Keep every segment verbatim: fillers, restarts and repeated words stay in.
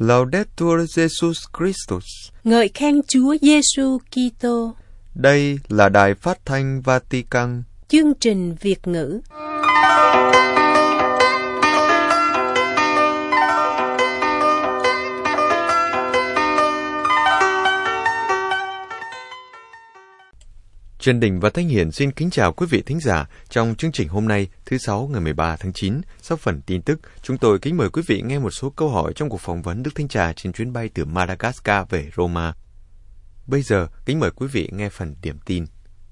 Laudetur Jesus Christus. Ngợi khen Chúa Giêsu Kitô. Đây là Đài Phát thanh Vatican. Chương trình Việt ngữ. Trần Đình và Thanh Hiển xin kính chào quý vị thính giả. Trong chương trình hôm nay, thứ Sáu ngày mười ba tháng chín, sau phần tin tức, chúng tôi kính mời quý vị nghe một số câu hỏi trong cuộc phỏng vấn Đức Thánh Cha trên chuyến bay từ Madagascar về Roma. Bây giờ, kính mời quý vị nghe phần điểm tin.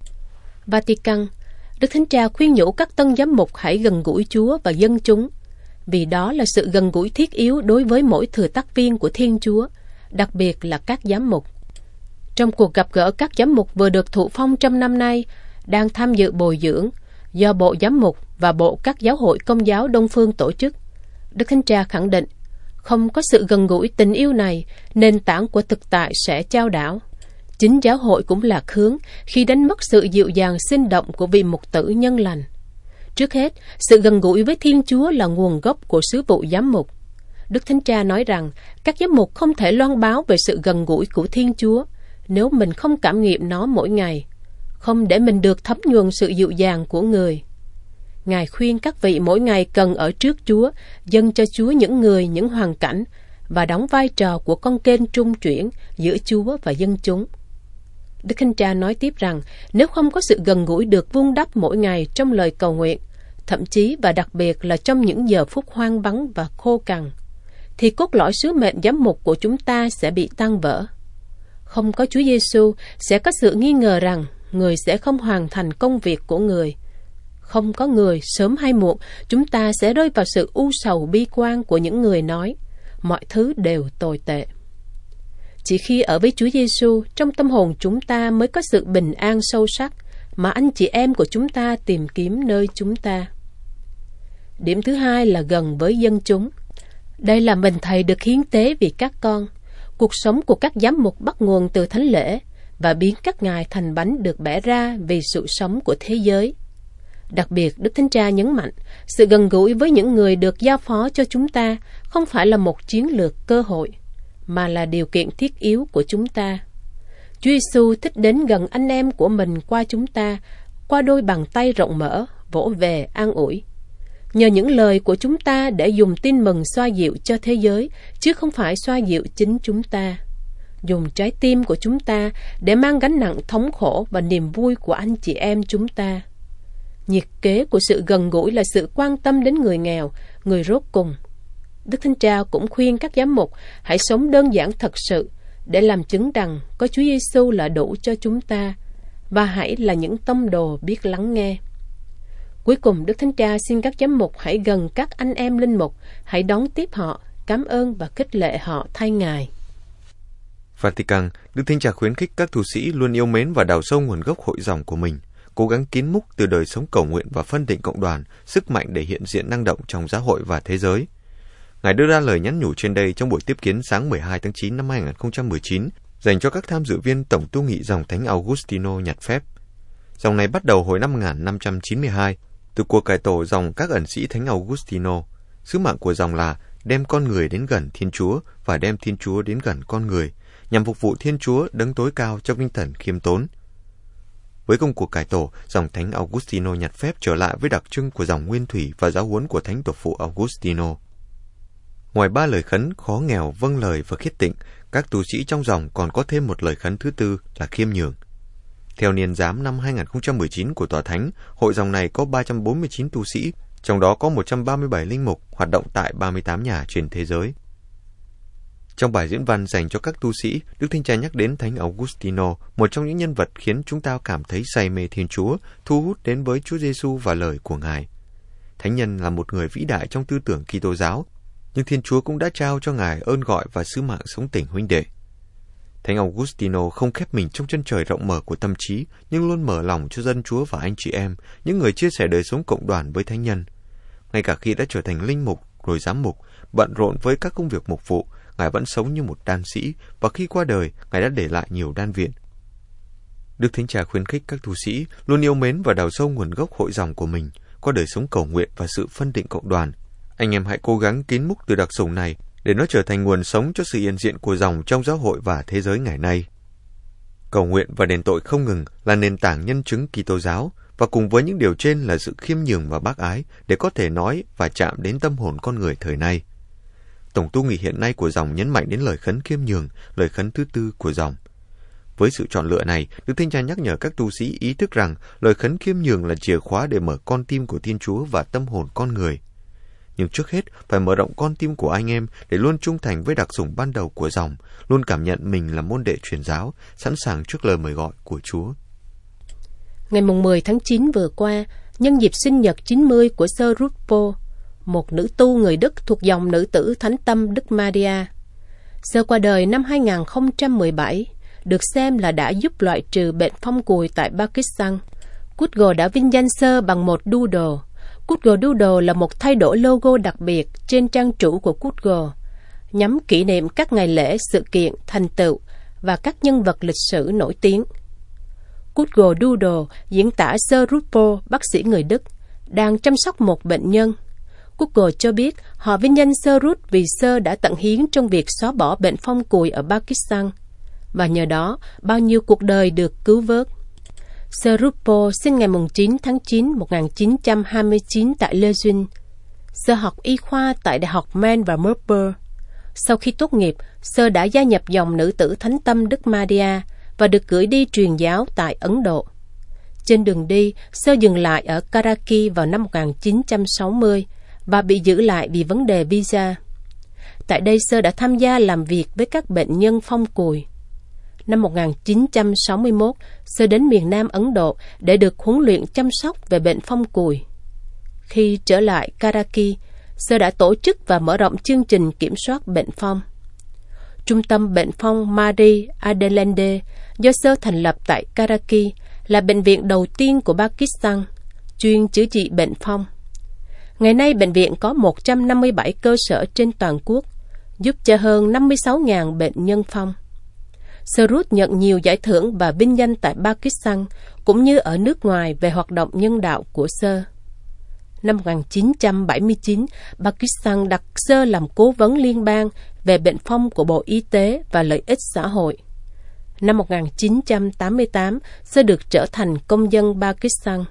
Vatican. Đức Thánh Cha khuyên nhủ các tân giám mục hãy gần gũi Chúa và dân chúng, vì đó là sự gần gũi thiết yếu đối với mỗi thừa tác viên của Thiên Chúa, đặc biệt là các giám mục. Trong cuộc gặp gỡ các giám mục vừa được thụ phong trong năm nay, đang tham dự bồi dưỡng do Bộ Giám mục và Bộ các giáo hội Công giáo Đông phương tổ chức, Đức Thánh Cha khẳng định, không có sự gần gũi tình yêu này, nền tảng của thực tại sẽ chao đảo. Chính giáo hội cũng lạc hướng khi đánh mất sự dịu dàng sinh động của vị mục tử nhân lành. Trước hết, sự gần gũi với Thiên Chúa là nguồn gốc của sứ vụ giám mục. Đức Thánh Cha nói rằng, các giám mục không thể loan báo về sự gần gũi của Thiên Chúa nếu mình không cảm nghiệm nó mỗi ngày, không để mình được thấm nhuần sự dịu dàng của người. Ngài khuyên các vị mỗi ngày cần ở trước Chúa, dâng cho Chúa những người, những hoàn cảnh và đóng vai trò của con kênh trung chuyển giữa Chúa và dân chúng. Đức Thánh Cha nói tiếp rằng, nếu không có sự gần gũi được vun đắp mỗi ngày trong lời cầu nguyện, thậm chí và đặc biệt là trong những giờ phút hoang vắng và khô cằn, thì cốt lõi sứ mệnh giám mục của chúng ta sẽ bị tan vỡ. Không có Chúa Giêsu, sẽ có sự nghi ngờ rằng người sẽ không hoàn thành công việc của người. Không có người, sớm hay muộn, chúng ta sẽ rơi vào sự u sầu bi quan của những người nói, mọi thứ đều tồi tệ. Chỉ khi ở với Chúa Giêsu, trong tâm hồn chúng ta mới có sự bình an sâu sắc mà anh chị em của chúng ta tìm kiếm nơi chúng ta. Điểm thứ hai là gần với dân chúng. Đây là mình thầy được hiến tế vì các con. Cuộc sống của các giám mục bắt nguồn từ thánh lễ và biến các ngài thành bánh được bẻ ra vì sự sống của thế giới. Đặc biệt, Đức Thánh Cha nhấn mạnh, sự gần gũi với những người được giao phó cho chúng ta không phải là một chiến lược cơ hội, mà là điều kiện thiết yếu của chúng ta. Chúa Giêsu thích đến gần anh em của mình qua chúng ta, qua đôi bàn tay rộng mở, vỗ về an ủi. Nhờ những lời của chúng ta để dùng tin mừng xoa dịu cho thế giới, chứ không phải xoa dịu chính chúng ta. Dùng trái tim của chúng ta để mang gánh nặng thống khổ và niềm vui của anh chị em chúng ta. Nhiệt kế của sự gần gũi là sự quan tâm đến người nghèo, người rốt cùng. Đức Thánh Cha cũng khuyên các giám mục hãy sống đơn giản thật sự để làm chứng rằng có Chúa Giêsu là đủ cho chúng ta, và hãy là những tông đồ biết lắng nghe. Cuối cùng, Đức Thánh Cha xin các giám mục hãy gần các anh em linh mục, hãy đón tiếp họ, cảm ơn và khích lệ họ thay Ngài. Vatican. Đức Thánh Cha khuyến khích các tu sĩ luôn yêu mến và đào sâu nguồn gốc hội dòng của mình, cố gắng kiến múc từ đời sống cầu nguyện và phân định cộng đoàn, sức mạnh để hiện diện năng động trong giáo hội và thế giới. Ngài đưa ra lời nhắn nhủ trên đây trong buổi tiếp kiến sáng mười hai tháng chín năm hai nghìn không trăm mười chín dành cho các tham dự viên tổng tu nghị dòng Thánh Augustino nhặt phép. Dòng này bắt đầu hồi năm một nghìn năm trăm chín mươi hai từ cuộc cải tổ dòng các ẩn sĩ Thánh Augustino. Sứ mạng của dòng là đem con người đến gần Thiên Chúa và đem Thiên Chúa đến gần con người, nhằm phục vụ Thiên Chúa đấng tối cao trong tinh thần khiêm tốn. Với công cuộc cải tổ, dòng Thánh Augustino nhặt phép trở lại với đặc trưng của dòng nguyên thủy và giáo huấn của Thánh Tổ phụ Augustino. Ngoài ba lời khấn khó nghèo, vâng lời và khiết tịnh, các tu sĩ trong dòng còn có thêm một lời khấn thứ tư là khiêm nhường. Theo niên giám năm hai nghìn không trăm mười chín của Tòa Thánh, hội dòng này có ba trăm bốn mươi chín tu sĩ, trong đó có một trăm ba mươi bảy linh mục hoạt động tại ba mươi tám nhà trên thế giới. Trong bài diễn văn dành cho các tu sĩ, Đức Thánh Cha nhắc đến Thánh Augustino, một trong những nhân vật khiến chúng ta cảm thấy say mê Thiên Chúa, thu hút đến với Chúa Giêsu và lời của Ngài. Thánh nhân là một người vĩ đại trong tư tưởng Kitô giáo, nhưng Thiên Chúa cũng đã trao cho Ngài ơn gọi và sứ mạng sống tình huynh đệ. Thánh Augustino không khép mình trong chân trời rộng mở của tâm trí, nhưng luôn mở lòng cho dân Chúa và anh chị em, những người chia sẻ đời sống cộng đoàn với thánh nhân. Ngay cả khi đã trở thành linh mục rồi giám mục, bận rộn với các công việc mục vụ, Ngài vẫn sống như một đan sĩ, và khi qua đời, Ngài đã để lại nhiều đan viện. Đức Thánh Cha khuyến khích các tu sĩ luôn yêu mến và đào sâu nguồn gốc hội dòng của mình, qua đời sống cầu nguyện và sự phân định cộng đoàn. Anh em hãy cố gắng kiến múc từ đặc sủng này để nó trở thành nguồn sống cho sự hiện diện của dòng trong giáo hội và thế giới ngày nay. Cầu nguyện và đền tội không ngừng là nền tảng nhân chứng Kitô giáo, và cùng với những điều trên là sự khiêm nhường và bác ái để có thể nói và chạm đến tâm hồn con người thời nay. Tổng tu nghị hiện nay của dòng nhấn mạnh đến lời khấn khiêm nhường, lời khấn thứ tư của dòng. Với sự chọn lựa này, Đức Thánh Cha nhắc nhở các tu sĩ ý thức rằng lời khấn khiêm nhường là chìa khóa để mở con tim của Thiên Chúa và tâm hồn con người. Nhưng trước hết, phải mở rộng con tim của anh em để luôn trung thành với đặc dụng ban đầu của dòng, luôn cảm nhận mình là môn đệ truyền giáo, sẵn sàng trước lời mời gọi của Chúa. Ngày mười tháng chín vừa qua, nhân dịp sinh nhật chín mươi của Sơ Rupo, một nữ tu người Đức thuộc dòng nữ tử Thánh Tâm Đức Maria. Sơ qua đời năm hai không một bảy, được xem là đã giúp loại trừ bệnh phong cùi tại Pakistan. Google đã vinh danh Sơ bằng một doodle. Google Doodle là một thay đổi logo đặc biệt trên trang chủ của Google, nhằm kỷ niệm các ngày lễ, sự kiện, thành tựu và các nhân vật lịch sử nổi tiếng. Google Doodle diễn tả Sơ Rupo, bác sĩ người Đức, đang chăm sóc một bệnh nhân. Google cho biết họ vinh danh Sơ Rút vì Sơ đã tận hiến trong việc xóa bỏ bệnh phong cùi ở Pakistan, và nhờ đó bao nhiêu cuộc đời được cứu vớt. Sơ Rupo sinh ngày chín tháng chín năm một nghìn chín trăm hai mươi chín tại Lejeune. Sơ học y khoa tại Đại học Maine và Melbourne. Sau khi tốt nghiệp, Sơ đã gia nhập dòng nữ tử Thánh Tâm Đức Maria và được gửi đi truyền giáo tại Ấn Độ. Trên đường đi, Sơ dừng lại ở Karachi vào năm một nghìn chín trăm sáu mươi và bị giữ lại vì vấn đề visa. Tại đây, Sơ đã tham gia làm việc với các bệnh nhân phong cùi. Năm một nghìn chín trăm sáu mươi mốt, Sơ đến miền Nam Ấn Độ để được huấn luyện chăm sóc về bệnh phong cùi. Khi trở lại Karachi, Sơ đã tổ chức và mở rộng chương trình kiểm soát bệnh phong. Trung tâm bệnh phong Marie Adelaide do Sơ thành lập tại Karachi là bệnh viện đầu tiên của Pakistan, chuyên chữa trị bệnh phong. Ngày nay, bệnh viện có một trăm năm mươi bảy cơ sở trên toàn quốc, giúp cho hơn năm mươi sáu nghìn bệnh nhân phong. Sơ Rút nhận nhiều giải thưởng và vinh danh tại Pakistan cũng như ở nước ngoài về hoạt động nhân đạo của Sơ. Năm một nghìn chín trăm bảy mươi chín, Pakistan đặt Sơ làm cố vấn liên bang về bệnh phong của Bộ Y tế và lợi ích xã hội. Năm một nghìn chín trăm tám mươi tám, Sơ được trở thành công dân Pakistan.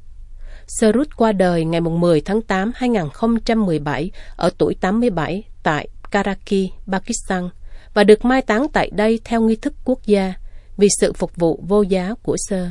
Sơ Rút qua đời ngày mười tháng tám năm hai nghìn không trăm mười bảy ở tuổi tám mươi bảy tại Karachi, Pakistan, và được mai táng tại đây theo nghi thức quốc gia vì sự phục vụ vô giá của Sơ.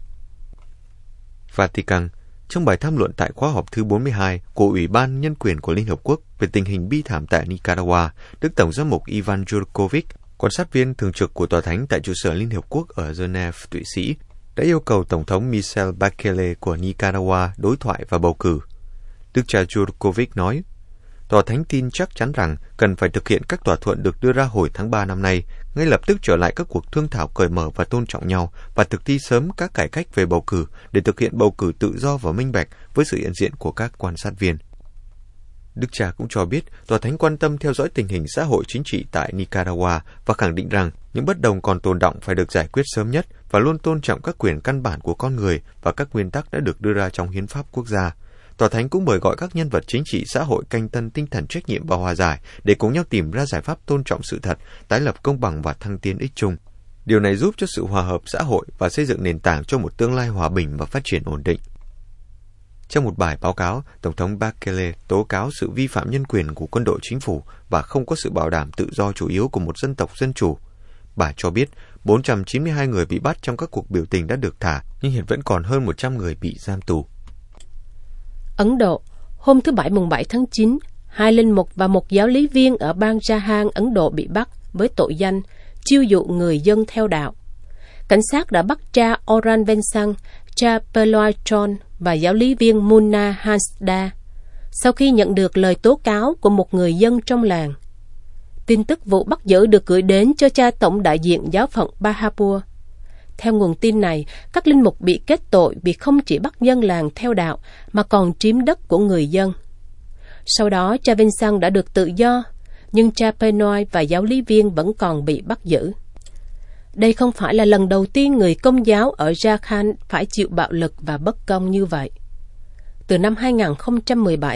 Vatican, trong bài tham luận tại khóa họp thứ bốn mươi hai của Ủy ban Nhân quyền của Liên Hợp Quốc về tình hình bi thảm tại Nicaragua, Đức Tổng giám mục Ivan Jurkovic, quan sát viên thường trực của Tòa Thánh tại trụ sở Liên Hợp Quốc ở Geneva, Thụy Sĩ, đã yêu cầu Tổng thống Michel Bachelet của Nicaragua đối thoại và bầu cử. Đức cha Jurkovic nói, Tòa Thánh tin chắc chắn rằng cần phải thực hiện các thỏa thuận được đưa ra hồi tháng ba năm nay, ngay lập tức trở lại các cuộc thương thảo cởi mở và tôn trọng nhau và thực thi sớm các cải cách về bầu cử để thực hiện bầu cử tự do và minh bạch với sự hiện diện của các quan sát viên. Đức cha cũng cho biết Tòa Thánh quan tâm theo dõi tình hình xã hội chính trị tại Nicaragua và khẳng định rằng những bất đồng còn tồn đọng phải được giải quyết sớm nhất và luôn tôn trọng các quyền căn bản của con người và các nguyên tắc đã được đưa ra trong hiến pháp quốc gia. Tòa Thánh cũng mời gọi các nhân vật chính trị xã hội canh tân tinh thần trách nhiệm và hòa giải để cùng nhau tìm ra giải pháp tôn trọng sự thật, tái lập công bằng và thăng tiến ích chung. Điều này giúp cho sự hòa hợp xã hội và xây dựng nền tảng cho một tương lai hòa bình và phát triển ổn định. Trong một bài báo cáo, Tổng thống Bachelet tố cáo sự vi phạm nhân quyền của quân đội chính phủ và không có sự bảo đảm tự do chủ yếu của một dân tộc dân chủ. Bà cho biết bốn trăm chín mươi hai người bị bắt trong các cuộc biểu tình đã được thả, nhưng hiện vẫn còn hơn một trăm người bị giam tù. Ấn Độ, hôm thứ Bảy mùng bảy tháng chín, hai linh mục và một giáo lý viên ở bang Jahan, Ấn Độ bị bắt với tội danh chiêu dụ người dân theo đạo. Cảnh sát đã bắt cha Oran Vensang, cha Peloy John và giáo lý viên Munna Hansda sau khi nhận được lời tố cáo của một người dân trong làng. Tin tức vụ bắt giữ được gửi đến cho cha tổng đại diện giáo phận Bahapur. Theo nguồn tin này, các linh mục bị kết tội vì không chỉ bắt dân làng theo đạo mà còn chiếm đất của người dân. Sau đó, cha Vincent đã được tự do, nhưng cha Penoy và giáo lý viên vẫn còn bị bắt giữ. Đây không phải là lần đầu tiên người Công giáo ở Jharkhand phải chịu bạo lực và bất công như vậy. Từ năm hai nghìn không trăm mười bảy,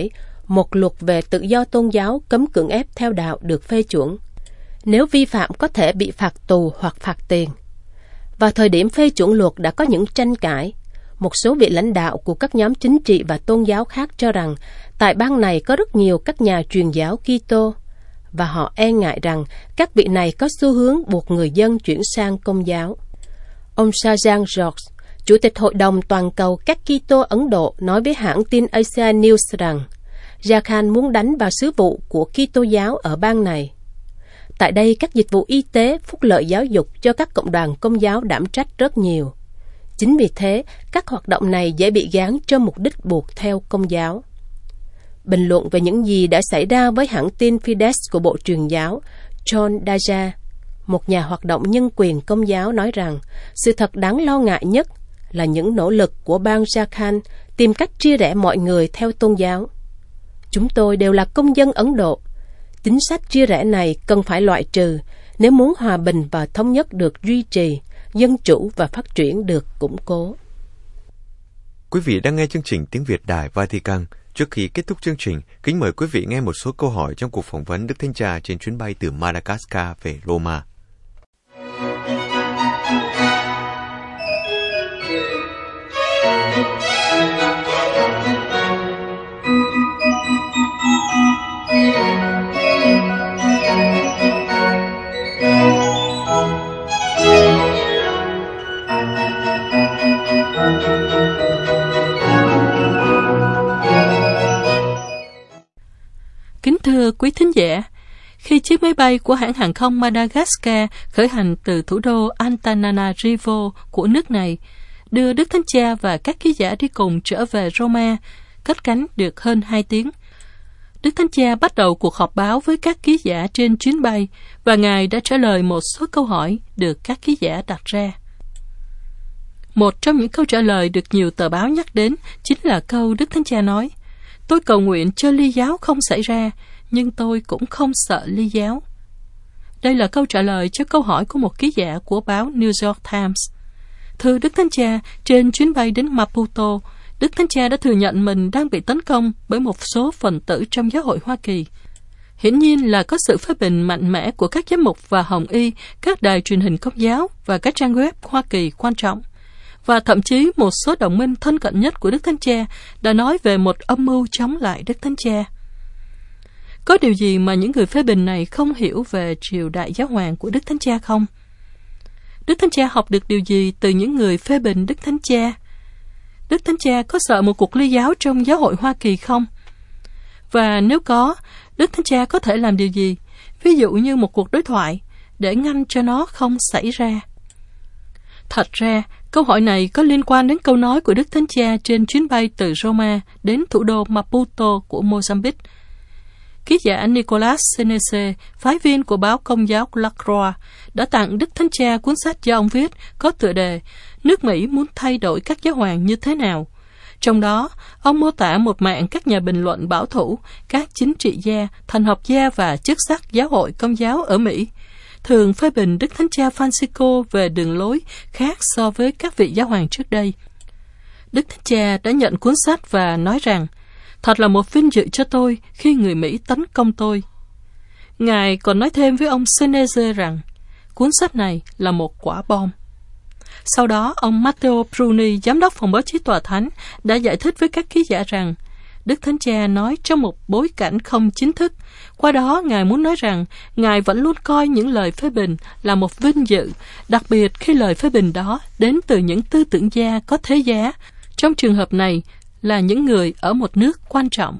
một luật về tự do tôn giáo cấm cưỡng ép theo đạo được phê chuẩn. Nếu vi phạm có thể bị phạt tù hoặc phạt tiền. Vào thời điểm phê chuẩn luật đã có những tranh cãi. Một số vị lãnh đạo của các nhóm chính trị và tôn giáo khác cho rằng tại bang này có rất nhiều các nhà truyền giáo Kitô, và họ e ngại rằng các vị này có xu hướng buộc người dân chuyển sang Công giáo. Ông Sajjan George, Chủ tịch Hội đồng Toàn cầu các Kitô Ấn Độ, nói với hãng tin Asia News rằng Jharkhand muốn đánh vào sứ vụ của Kitô giáo ở bang này. Tại đây, các dịch vụ y tế, phúc lợi giáo dục cho các cộng đoàn Công giáo đảm trách rất nhiều. Chính vì thế, các hoạt động này dễ bị gán cho mục đích buộc theo Công giáo. Bình luận về những gì đã xảy ra với hãng tin Fides của Bộ Truyền giáo, John Daja, một nhà hoạt động nhân quyền Công giáo, nói rằng sự thật đáng lo ngại nhất là những nỗ lực của bang Jharkhand tìm cách chia rẽ mọi người theo tôn giáo. Chúng tôi đều là công dân Ấn Độ. Chính sách chia rẽ này cần phải loại trừ nếu muốn hòa bình và thống nhất được duy trì, dân chủ và phát triển được củng cố. Quý vị đang nghe chương trình Tiếng Việt Đài Vatican. Trước khi kết thúc chương trình, kính mời quý vị nghe một số câu hỏi trong cuộc phỏng vấn Đức Thánh Cha trên chuyến bay từ Madagascar về Roma. Kính thưa quý thính giả, khi chiếc máy bay của hãng hàng không Madagascar khởi hành từ thủ đô Antananarivo của nước này, đưa Đức Thánh Cha và các ký giả đi cùng trở về Roma, cất cánh được hơn hai tiếng. Đức Thánh Cha bắt đầu cuộc họp báo với các ký giả trên chuyến bay và Ngài đã trả lời một số câu hỏi được các ký giả đặt ra. Một trong những câu trả lời được nhiều tờ báo nhắc đến chính là câu Đức Thánh Cha nói: "Tôi cầu nguyện cho ly giáo không xảy ra, nhưng tôi cũng không sợ ly giáo." Đây là câu trả lời cho câu hỏi của một ký giả của báo New York Times. Thưa Đức Thánh Cha, trên chuyến bay đến Maputo, Đức Thánh Cha đã thừa nhận mình đang bị tấn công bởi một số phần tử trong giáo hội Hoa Kỳ. Hiển nhiên là có sự phê bình mạnh mẽ của các giám mục và hồng y, các đài truyền hình Công giáo và các trang web Hoa Kỳ quan trọng. Và thậm chí một số đồng minh thân cận nhất của Đức Thánh Cha đã nói về một âm mưu chống lại Đức Thánh Cha. Có điều gì mà những người phê bình này không hiểu về triều đại giáo hoàng của Đức Thánh Cha không? Đức Thánh Cha học được điều gì từ những người phê bình Đức Thánh Cha? Đức Thánh Cha có sợ một cuộc ly giáo trong giáo hội Hoa Kỳ không? Và nếu có, Đức Thánh Cha có thể làm điều gì, ví dụ như một cuộc đối thoại, để ngăn cho nó không xảy ra? Thật ra, câu hỏi này có liên quan đến câu nói của Đức Thánh Cha trên chuyến bay từ Roma đến thủ đô Maputo của Mozambique. Ký giả Nicolas Senese, phái viên của báo Công giáo La Croix, đã tặng Đức Thánh Cha cuốn sách do ông viết có tựa đề "Nước Mỹ muốn thay đổi các giáo hoàng như thế nào?". Trong đó, ông mô tả một mạng các nhà bình luận bảo thủ, các chính trị gia, thần học gia và chức sắc giáo hội Công giáo ở Mỹ thường phê bình Đức Thánh Cha Francisco về đường lối khác so với các vị giáo hoàng trước đây. Đức Thánh Cha đã nhận cuốn sách và nói rằng: "Thật là một vinh dự cho tôi khi người Mỹ tấn công tôi." Ngài còn nói thêm với ông Senese rằng cuốn sách này là một quả bom. Sau đó, ông Matteo Bruni, giám đốc phòng báo chí tòa thánh, đã giải thích với các ký giả rằng Đức Thánh Cha nói trong một bối cảnh không chính thức. Qua đó, Ngài muốn nói rằng Ngài vẫn luôn coi những lời phê bình là một vinh dự, đặc biệt khi lời phê bình đó đến từ những tư tưởng gia có thế giá, trong trường hợp này là những người ở một nước quan trọng.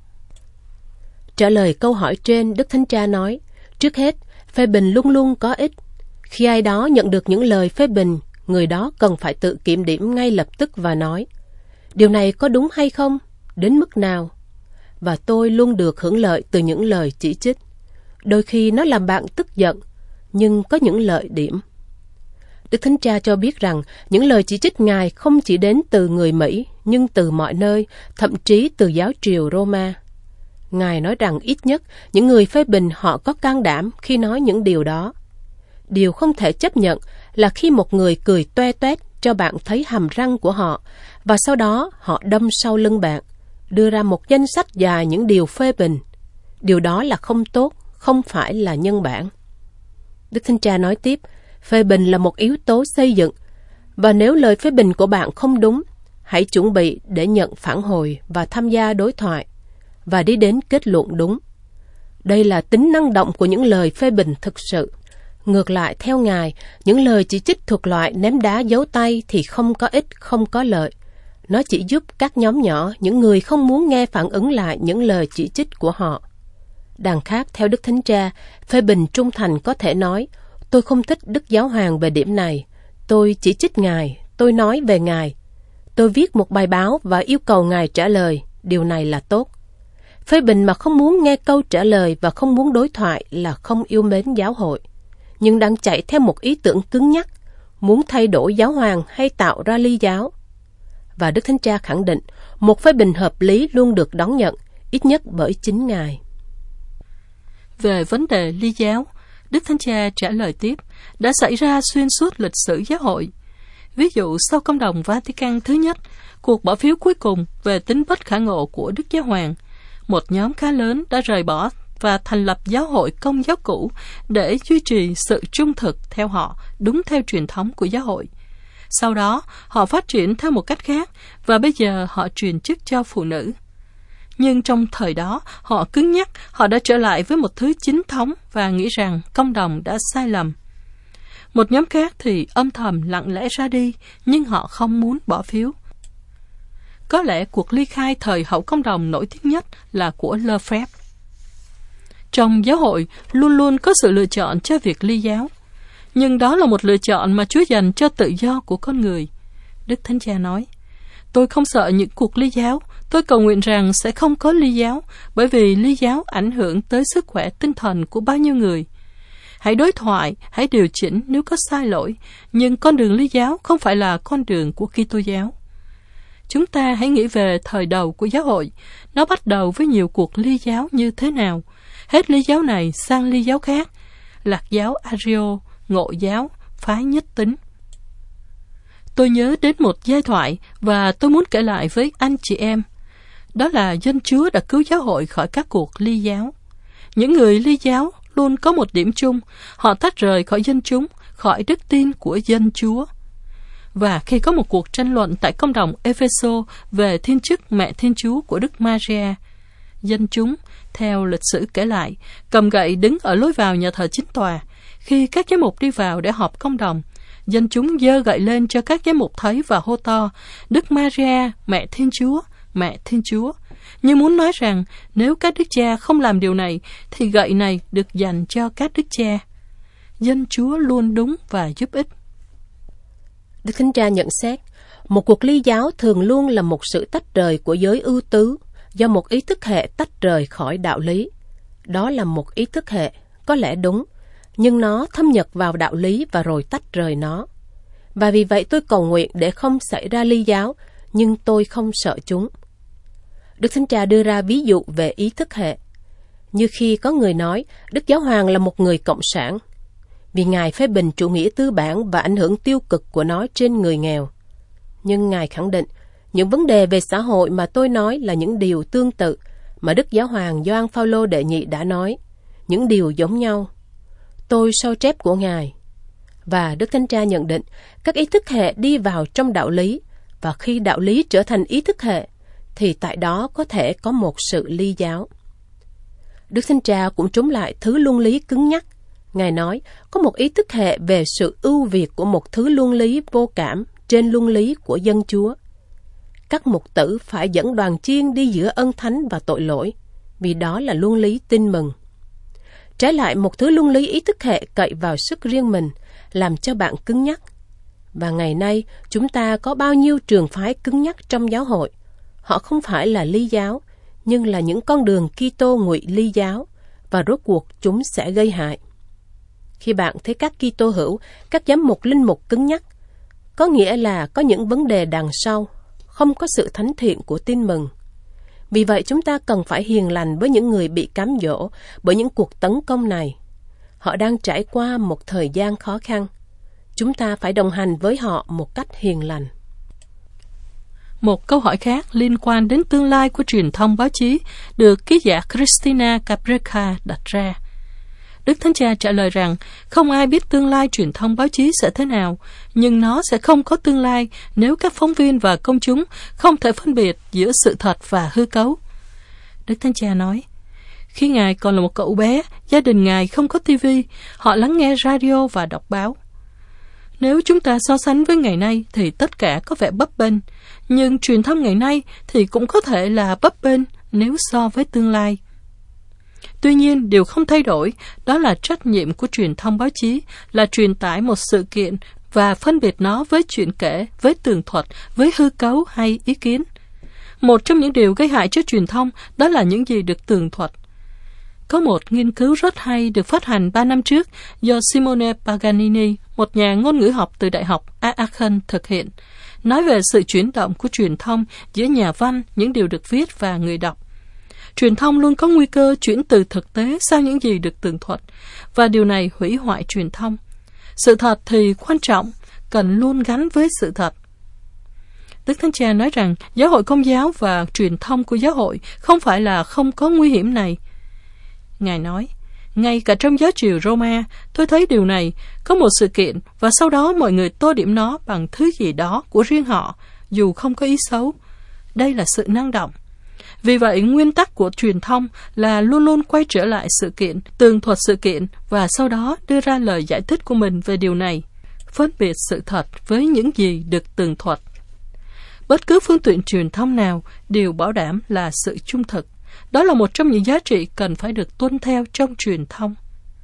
Trả lời câu hỏi trên, Đức Thánh Cha nói, trước hết, phê bình luôn luôn có ích. Khi ai đó nhận được những lời phê bình, người đó cần phải tự kiểm điểm ngay lập tức và nói, điều này có đúng hay không? Đến mức nào? Và tôi luôn được hưởng lợi từ những lời chỉ trích. Đôi khi nó làm bạn tức giận, nhưng có những lợi điểm. Đức Thánh Cha cho biết rằng những lời chỉ trích Ngài không chỉ đến từ người Mỹ, nhưng từ mọi nơi, thậm chí từ giáo triều Roma. Ngài nói rằng ít nhất những người phê bình họ có can đảm khi nói những điều đó. Điều không thể chấp nhận là khi một người cười toe toét cho bạn thấy hàm răng của họ, và sau đó họ đâm sau lưng bạn. đưa ra một danh sách dài những điều phê bình. Điều đó là không tốt, không phải là nhân bản. Đức Thánh Cha nói tiếp, phê bình là một yếu tố xây dựng, và nếu lời phê bình của bạn không đúng, hãy chuẩn bị để nhận phản hồi và tham gia đối thoại, và đi đến kết luận đúng. Đây là tính năng động của những lời phê bình thực sự. Ngược lại, theo Ngài, những lời chỉ trích thuộc loại ném đá giấu tay thì không có ích, không có lợi. Nó chỉ giúp các nhóm nhỏ, những người không muốn nghe phản ứng lại những lời chỉ trích của họ. Đằng khác, theo Đức Thánh Cha, phê bình trung thành có thể nói, tôi không thích Đức Giáo Hoàng về điểm này, tôi chỉ trích Ngài, tôi nói về Ngài. Tôi viết một bài báo và yêu cầu Ngài trả lời, điều này là tốt. Phê bình mà không muốn nghe câu trả lời và không muốn đối thoại là không yêu mến giáo hội, nhưng đang chạy theo một ý tưởng cứng nhắc, muốn thay đổi giáo hoàng hay tạo ra ly giáo. Và Đức Thánh Cha khẳng định, một phê bình hợp lý luôn được đón nhận, ít nhất bởi chính Ngài. Về vấn đề ly giáo, Đức Thánh Cha trả lời tiếp, đã xảy ra xuyên suốt lịch sử giáo hội. Ví dụ, sau Công đồng Vatican thứ nhất, cuộc bỏ phiếu cuối cùng về tính bất khả ngộ của Đức Giáo Hoàng, một nhóm khá lớn đã rời bỏ và thành lập giáo hội Công giáo cũ để duy trì sự trung thực theo họ, đúng theo truyền thống của giáo hội. Sau đó, họ phát triển theo một cách khác, và bây giờ họ truyền chức cho phụ nữ. Nhưng trong thời đó, họ cứng nhắc, họ đã trở lại với một thứ chính thống và nghĩ rằng công đồng đã sai lầm. Một nhóm khác thì âm thầm lặng lẽ ra đi, nhưng họ không muốn bỏ phiếu. Có lẽ cuộc ly khai thời hậu công đồng nổi tiếng nhất là của Lefebvre. Trong giáo hội, luôn luôn có sự lựa chọn cho việc ly giáo. Nhưng đó là một lựa chọn mà Chúa dành cho tự do của con người. Đức Thánh Cha nói, tôi không sợ những cuộc ly giáo, tôi cầu nguyện rằng sẽ không có ly giáo, bởi vì ly giáo ảnh hưởng tới sức khỏe tinh thần của bao nhiêu người. Hãy đối thoại, hãy điều chỉnh nếu có sai lỗi, nhưng con đường ly giáo không phải là con đường của Kitô giáo. Chúng ta hãy nghĩ về thời đầu của giáo hội, nó bắt đầu với nhiều cuộc ly giáo như thế nào, hết ly giáo này sang ly giáo khác, Lạc giáo Ario, Ngộ giáo, phái Nhất Tín. Tôi nhớ đến một giai thoại và tôi muốn kể lại với anh chị em. Đó là dân Chúa đã cứu giáo hội khỏi các cuộc ly giáo. Những người ly giáo luôn có một điểm chung, họ tách rời khỏi dân chúng, khỏi đức tin của dân Chúa. Và khi có một cuộc tranh luận tại công đồng Epheso về thiên chức mẹ Thiên Chúa của Đức Maria, dân chúng, theo lịch sử kể lại, cầm gậy đứng ở lối vào nhà thờ chính tòa. Khi các giám mục đi vào để họp công đồng, dân chúng giơ gậy lên cho các giám mục thấy và hô to, Đức Maria, mẹ Thiên Chúa, mẹ Thiên Chúa. như muốn nói rằng nếu các đức cha không làm điều này, thì gậy này được dành cho các đức cha. Dân Chúa luôn đúng và giúp ích. Đức Thánh Cha nhận xét, một cuộc ly giáo thường luôn là một sự tách rời của giới ưu tứ do một ý thức hệ tách rời khỏi đạo lý. Đó là một ý thức hệ, có lẽ đúng, nhưng nó thâm nhập vào đạo lý và rồi tách rời nó. Và vì vậy tôi cầu nguyện để không xảy ra ly giáo, nhưng tôi không sợ chúng. Đức Thánh Cha đưa ra ví dụ về ý thức hệ. Như khi có người nói, Đức Giáo Hoàng là một người cộng sản, vì Ngài phê bình chủ nghĩa tư bản và ảnh hưởng tiêu cực của nó trên người nghèo. Nhưng Ngài khẳng định, những vấn đề về xã hội mà tôi nói là những điều tương tự mà Đức Giáo Hoàng Gioan Phaolô đệ nhị đã nói, những điều giống nhau. Tôi sao chép của Ngài. Và Đức Thánh Cha nhận định, các ý thức hệ đi vào trong đạo lý, và khi đạo lý trở thành ý thức hệ, thì tại đó có thể có một sự ly giáo. Đức Thánh Cha cũng trúng lại thứ luân lý cứng nhắc. Ngài nói, có một ý thức hệ về sự ưu việt của một thứ luân lý vô cảm trên luân lý của dân Chúa. Các mục tử phải dẫn đoàn chiên đi giữa ân thánh và tội lỗi, vì đó là luân lý tin mừng. Trái lại, một thứ luân lý ý thức hệ cậy vào sức riêng mình, làm cho bạn cứng nhắc. Và ngày nay, chúng ta có bao nhiêu trường phái cứng nhắc trong giáo hội. Họ không phải là ly giáo, nhưng là những con đường Kitô ngụy ly giáo, và rốt cuộc chúng sẽ gây hại. Khi bạn thấy các Kitô hữu, các giám mục linh mục cứng nhắc, có nghĩa là có những vấn đề đằng sau, không có sự thánh thiện của tin mừng. Vì vậy chúng ta cần phải hiền lành với những người bị cám dỗ bởi những cuộc tấn công này. Họ đang trải qua một thời gian khó khăn. Chúng ta phải đồng hành với họ một cách hiền lành. Một câu hỏi khác liên quan đến tương lai của truyền thông báo chí được ký giả Christina Capreca đặt ra. Đức Thánh Cha trả lời rằng không ai biết tương lai truyền thông báo chí sẽ thế nào, nhưng nó sẽ không có tương lai nếu các phóng viên và công chúng không thể phân biệt giữa sự thật và hư cấu. Đức Thánh Cha nói, khi Ngài còn là một cậu bé, gia đình Ngài không có tivi, họ lắng nghe radio và đọc báo. Nếu chúng ta so sánh với ngày nay thì tất cả có vẻ bấp bênh, nhưng truyền thông ngày nay thì cũng có thể là bấp bênh nếu so với tương lai. Tuy nhiên, điều không thay đổi đó là trách nhiệm của truyền thông báo chí là truyền tải một sự kiện và phân biệt nó với chuyện kể, với tường thuật, với hư cấu hay ý kiến. Một trong những điều gây hại cho truyền thông đó là những gì được tường thuật. Có một nghiên cứu rất hay được phát hành ba năm trước do Simone Paganini, một nhà ngôn ngữ học từ Đại học Aachen thực hiện, nói về sự chuyển động của truyền thông giữa nhà văn, những điều được viết và người đọc. Truyền thông luôn có nguy cơ chuyển từ thực tế sang những gì được tường thuật, và điều này hủy hoại truyền thông. Sự thật thì quan trọng, cần luôn gắn với sự thật. Đức Thánh Cha nói rằng giáo hội Công giáo và truyền thông của giáo hội không phải là không có nguy hiểm này. Ngài nói, ngay cả trong giáo triều Roma, tôi thấy điều này, có một sự kiện và sau đó mọi người tô điểm nó bằng thứ gì đó của riêng họ, dù không có ý xấu. Đây là sự năng động. Vì vậy, nguyên tắc của truyền thông là luôn luôn quay trở lại sự kiện, tường thuật sự kiện và sau đó đưa ra lời giải thích của mình về điều này, phân biệt sự thật với những gì được tường thuật. Bất cứ phương tiện truyền thông nào đều bảo đảm là sự trung thực. Đó là một trong những giá trị cần phải được tuân theo trong truyền thông.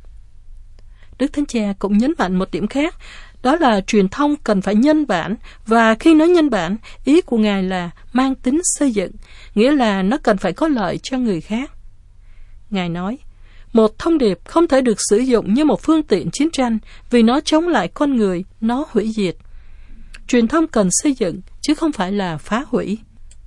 Đức Thánh Cha cũng nhấn mạnh một điểm khác, đó là truyền thông cần phải nhân bản, và khi nói nhân bản, ý của Ngài là mang tính xây dựng, nghĩa là nó cần phải có lợi cho người khác. Ngài nói, một thông điệp không thể được sử dụng như một phương tiện chiến tranh vì nó chống lại con người, nó hủy diệt. Truyền thông cần xây dựng, chứ không phải là phá hủy.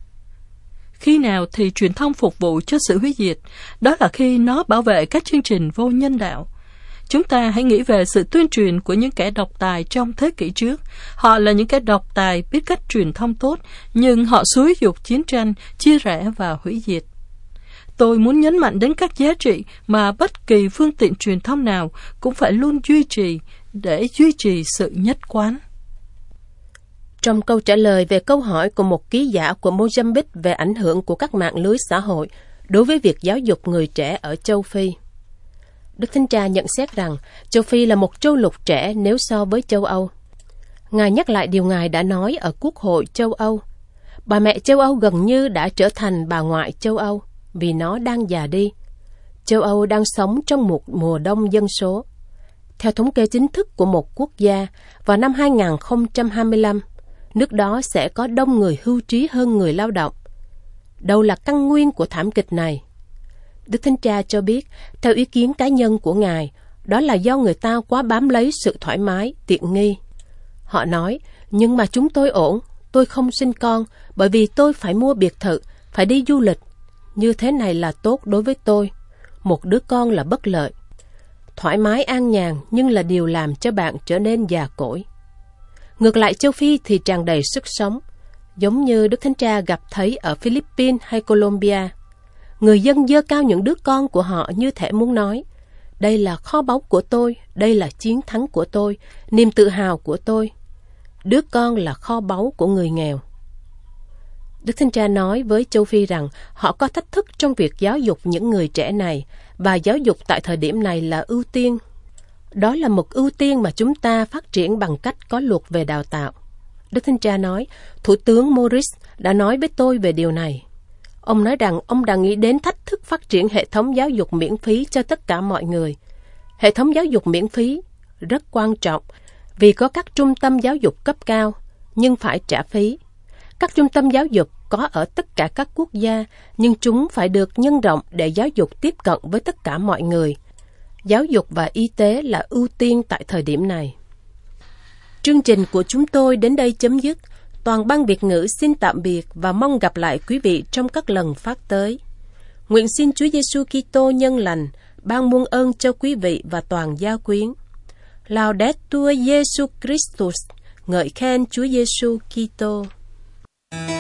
Khi nào thì truyền thông phục vụ cho sự hủy diệt? Đó là khi nó bảo vệ các chương trình vô nhân đạo. Chúng ta hãy nghĩ về sự tuyên truyền của những kẻ độc tài trong thế kỷ trước. Họ là những kẻ độc tài biết cách truyền thông tốt, nhưng họ xúi giục chiến tranh, chia rẽ và hủy diệt. Tôi muốn nhấn mạnh đến các giá trị mà bất kỳ phương tiện truyền thông nào cũng phải luôn duy trì để duy trì sự nhất quán. Trong câu trả lời về câu hỏi của một ký giả của Mozambique về ảnh hưởng của các mạng lưới xã hội đối với việc giáo dục người trẻ ở châu Phi, Đức Thánh Cha nhận xét rằng châu Phi là một châu lục trẻ nếu so với châu Âu. Ngài nhắc lại điều Ngài đã nói ở Quốc hội châu Âu. Bà mẹ châu Âu gần như đã trở thành bà ngoại châu Âu vì nó đang già đi. Châu Âu đang sống trong một mùa đông dân số. Theo thống kê chính thức của một quốc gia, vào năm hai không hai lăm, nước đó sẽ có đông người hưu trí hơn người lao động. Đâu là căn nguyên của thảm kịch này? Đức Thánh Cha cho biết, theo ý kiến cá nhân của Ngài, đó là do người ta quá bám lấy sự thoải mái, tiện nghi. Họ nói, nhưng mà chúng tôi ổn, tôi không sinh con, bởi vì tôi phải mua biệt thự, phải đi du lịch. Như thế này là tốt đối với tôi. Một đứa con là bất lợi. Thoải mái an nhàn nhưng là điều làm cho bạn trở nên già cỗi. Ngược lại châu Phi thì tràn đầy sức sống, giống như Đức Thánh Cha gặp thấy ở Philippines hay Colombia. Người dân giơ cao những đứa con của họ như thể muốn nói, đây là kho báu của tôi, đây là chiến thắng của tôi, niềm tự hào của tôi. Đứa con là kho báu của người nghèo. Đức Thánh Cha nói với châu Phi rằng họ có thách thức trong việc giáo dục những người trẻ này, và giáo dục tại thời điểm này là ưu tiên. Đó là một ưu tiên mà chúng ta phát triển bằng cách có luật về đào tạo. Đức Thánh Cha nói, Thủ tướng Morris đã nói với tôi về điều này. Ông nói rằng ông đã nghĩ đến thách thức phát triển hệ thống giáo dục miễn phí cho tất cả mọi người. Hệ thống giáo dục miễn phí rất quan trọng vì có các trung tâm giáo dục cấp cao, nhưng phải trả phí. Các trung tâm giáo dục có ở tất cả các quốc gia, nhưng chúng phải được nhân rộng để giáo dục tiếp cận với tất cả mọi người. Giáo dục và y tế là ưu tiên tại thời điểm này. Chương trình của chúng tôi đến đây chấm dứt. Toàn ban Việt ngữ xin tạm biệt và mong gặp lại quý vị trong các lần phát tới. Nguyện xin Chúa Giêsu Kitô nhân lành ban muôn ơn cho quý vị và toàn gia quyến. Laudetur Jesus Christus, ngợi khen Chúa Giêsu Kitô.